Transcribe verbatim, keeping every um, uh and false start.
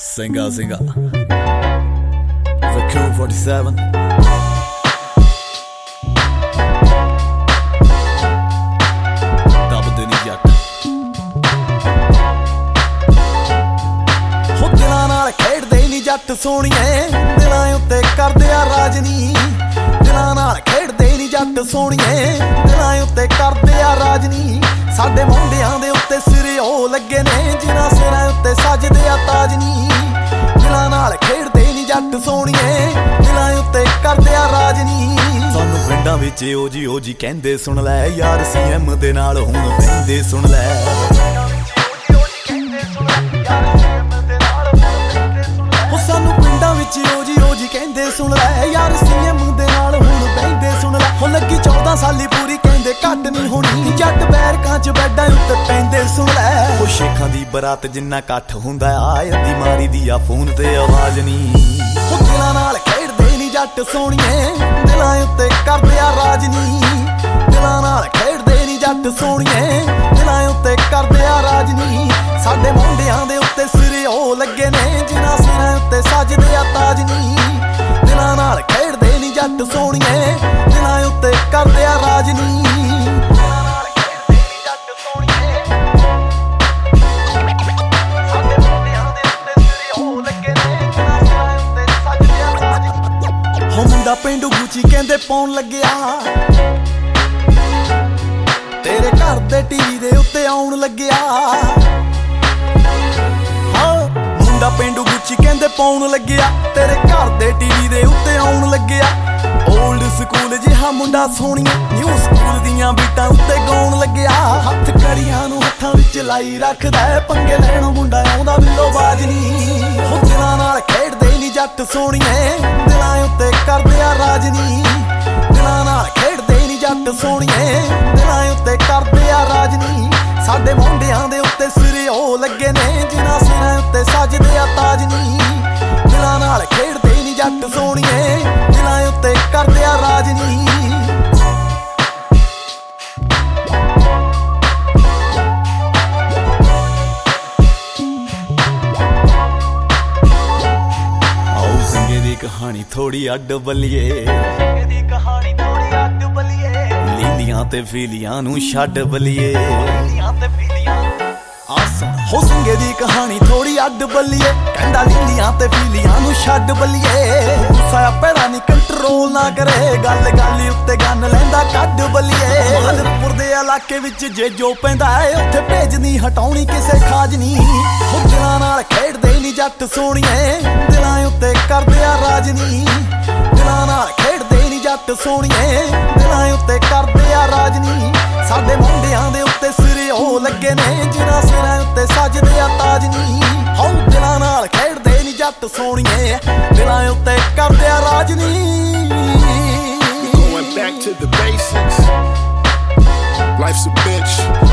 Singer, singer. The Crew forty-seven. ਦਬਦੇ ਨੀ ਜੱਟ ਹੋ ਦਿਲਾਂ ਨਾਲ ਖੇਡਦੇ ਨੀ ਜੱਟ ਸੋਹਣੀਏ, ਦਿਲਾਂ ਉੱਤੇ ਕਰਦੇ ਆ ਰਾਜ ਨੀ। ਦਿਲਾਂ ਨਾਲ ਖੇਡਦੇ ਨੀ ਜੱਟ ਸੋਹਣੀਏ, ਦਿਲਾਂ ਉੱਤੇ ਕਰਦੇ ਆ ਰਾਜ ਨੀ। ਸਾਡੇ ਮੁੰਡਿਆਂ ਦੇ ਉੱਤੇ ਸਿਰੇ ਉਹ ਲੱਗੇ ਨੇ ਜਿਨ੍ਹਾਂ ਸਿਰਾਂ ਉੱਤੇ ਸਜਦੇ ਆ ਤਾਜ ਨੀ। ਦਿਲਾਂ ਨਾਲ ਖੇਡਦੇ ਨੀ ਜੱਟ ਸੋਹਣੀਏ, ਦਿਲਾਂ ਉੱਤੇ ਕਰਦੇ ਆ ਰਾਜ ਨੀ। ਸਾਨੂੰ ਪਿੰਡਾਂ ਵਿੱਚ ਓ ਜੀ ਓ ਜੀ ਕਹਿੰਦੇ ਸੁਣ ਲੈ ਯਾਰ, ਸੀ ਐਮ ਦੇ ਨਾਲ ਹੁਣ ਬਹਿੰਦੇ ਸੁਣ ਲੈ। ਸਾਨੂੰ ਪਿੰਡਾਂ ਵਿੱਚ ਓ ਜੀ ਓ ਜੀ ਕਹਿੰਦੇ ਸੁਣ ਲੈ ਯਾਰ, ਸੀ ਐਮ ਦੇ ਨਾਲ ਹੁਣ ਬਹਿੰਦੇ ਸੁਣ ਲੈ। ਹੁਣ ਲੱਗੀ ਚੌਦਾਂ ਸਾਲੀ ਪੂਰੀ ਕਹਿੰਦੇ ਘੱਟ ਨੀ ਹੋਣੀ, ਜੱਟ ਬੈਰਕਾਂ ਚ ਬੈਡਾਂ ਉੱਤੇ ਪੈਂਦੇ ਸੁਣ ਲੈ। ਉਹ ਸ਼ੇਖਾਂ ਦੀ ਬਰਾਤ ਜਿੰਨਾ ਇਕੱਠ ਹੁੰਦਾ ਆ, ਅੱਧੀ ਮਾਰੀ ਦੀ ਆ ਫੋਨ ਤੇ ਆਵਾਜ਼ ਨੀ। ਉਹ ਦਿਲਾਂ ਨਾਲ ਖੇਡਦੇ ਨੀ ਜੱਟ ਸੋਹਣੀਏ, ਦਿਲਾਂ ਉੱਤੇ ਕਰਦੇ ਆ ਰਾਜ ਨੀ। ਦਿਲਾਂ ਨਾਲ ਖੇਡਦੇ ਨੀ ਜੱਟ ਸੋਹਣੀਏ, ਦਿਲਾਂ ਉੱਤੇ ਕਰਦੇ ਆ ਰਾਜ ਨੀ। ਸਾਡੇ ਮੁੰਡਿਆਂ ਦੇ ਉੱਤੇ ਸਿਰੇ ਉਹ ਲੱਗੇ ਨੇ ਜਿਨ੍ਹਾਂ ਸਿਰਾਂ ਉੱਤੇ ਸਜਦੇ ਆ ਤਾਜ ਨੀ। ਦਿਲਾਂ ਨਾਲ ਖੇਡਦੇ ਨੀ ਜੱਟ ਸੋਹਣੀਏ, ਦਿਲਾਂ ਉੱਤੇ ਕਰਦੇ ਆ ਰਾਜ ਨੀ। ਮੁੰਡਾ ਪੇਂਡੂ ਗੁੱਚੀ ਕਹਿੰਦੇ ਪਾਉਣ ਲੱਗਿਆ, ਤੇਰੇ ਘਰ ਦੇ ਟੀਵੀ ਦੇ ਉੱਤੇ ਆਉਣ ਲੱਗਿਆ। ਹਾਂ ਮੁੰਡਾ ਪੇਂਡੂ ਗੁੱਚੀ ਕਹਿੰਦੇ ਪਾਉਣ ਲੱਗਿਆ, ਤੇਰੇ ਘਰ ਦੇ ਟੀਵੀ ਦੇ ਉੱਤੇ ਆਉਣ ਲੱਗਿਆ। ਓਲਡ ਸਕੂਲ ਜਿਹਾ ਮੁੰਡਾ ਸੋਹਣੀਆਂ, ਨਿਊ ਸਕੂਲ ਦੀਆਂ ਬੀਟਾਂ ਉੱਤੇ ਗਾਉਣ ਲੱਗਿਆ। ਹੱਥ ਕੜੀਆਂ ਨੂੰ ਹੱਥਾਂ ਵਿੱਚ ਲਾਈ ਰੱਖਦਾ, ਪੰਗੇ ਲੈਣੋਂ ਮੁੰਡਾ ਆਉਂਦਾ ਬਿੱਲੋ ਬਾਜ ਨੀ। ਉਹ ਦਿਲਾਂ ਨਾਲ ਖੇਡਦੇ ਨੀ ਜੱਟ ਸੋਹਣੀਏ, ਦਿਲਾਂ ਉੱਤੇ ਕਰਦੇ ਆ ਰਾਜ ਨੀ। ਦਿਲਾਂ ਨਾਲ ਖੇਡਦੇ ਨੀ ਜੱਟ ਸੋਹਣੀਏ, ਦਿਲਾਂ ਉੱਤੇ ਕਰਦੇ ਆ ਰਾਜ ਨੀ। ਸਾਡੇ ਮੁੰਡਿਆਂ ਦੇ ਉੱਤੇ ਸਿਰੇ ਉਹ ਲੱਗੇ ਨੇ ਜਿਨ੍ਹਾਂ ਸਿਰਾਂ ਉੱਤੇ ਸਜਦੇ ਆ ਤਾਜ ਨੀ। ਦਿਲਾਂ ਨਾਲ ਖੇਡਦੇ ਨੀ ਜੱਟ ਸੋਹਣੀਏ, ਦਿਲਾਂ ਉੱਤੇ ਕਰਦੇ ਆ ਰਾਜ ਨੀ। ਕਹਾਣੀ ਥੋੜੀ ਅੱਡ ਬੱਲੀਏ, ਦੀ ਕਹਾਣੀ ਥੋੜੀ ਅੱਡ ਬੱਲੀਏ। ਲੀਲੀਆਂ ਤੇ ਫੀਲੀਆਂ ਨੂੰ ਛੱਡ ਬੱਲੀਏ, ਲੀਲੀਆਂ ਤੇ ਫੀਲੀਆਂ ਆਸਾਂ। ਹੋ ਸਿੰਘੇ ਦੀ ਕਹਾਣੀ ਥੋੜੀ ਅੱਡ ਬੱਲੀਏ, ਕਹਿੰਦਾ ਲੀਲੀਆਂ ਤੇ ਫੀਲੀਆਂ ਨੂੰ ਛੱਡ ਬੱਲੀਏ। ਗੁੱਸਾ ਆਪਣਾ ਨੀ ਕੰਟਰੋਲ ਨਾ ਕਰੇ, ਗੱਲ ਗੱਲ ਉੱਤੇ ਗੰਨ ਲੈਂਦਾ ਕੱਢ ਬੱਲੀਏ। ਮਾਲਪੁਰ ਦੇ ਇਲਾਕੇ ਵਿੱਚ ਜੇ ਜੋ ਪੈਂਦਾ ਏ ਉੱਥੇ ਭੇਜਣੀ ਹਟਾਉਣੀ ਕਿਸੇ ਖਾਜ ਨੀ। ਦਿਲਾਂ ਨਾਲ ਖੇਡਦੇ ਨੀ ਜੱਟ ਸੋਹਣੀਏ, ਦਿਲਾਂ ਉੱਤੇ ਕਰਦੇ ਆ ਰਾਜ ਨੀ। ਦਿਲਾਂ ਨਾਲ ਖੇਡਦੇ ਨੀ ਜੱਟ ਸੋਹਣੀਏ, ਦਿਲਾਂ ਉੱਤੇ ਕਰਦੇ ਆ ਰਾਜ ਨੀ। ਸਾਡੇ ਮੁੰਡਿਆਂ ਦੇ ਉੱਤੇ ਸਿਰੇ ਉਹ ਲੱਗੇ ਨੇ ਜਿਨ੍ਹਾਂ ਸਿਰਾਂ ਉੱਤੇ ਸਜਦੇ ਆ ਤਾਜ ਨੀ। ਹੋ ਦਿਲਾਂ ਨਾਲ ਖੇਡਦੇ ਨੀ ਜੱਟ ਸੋਹਣੀਏ, ਦਿਲਾਂ ਉੱਤੇ ਕਰਦੇ ਆ ਰਾਜ ਨੀ। Going back to the basics. Life's a bitch.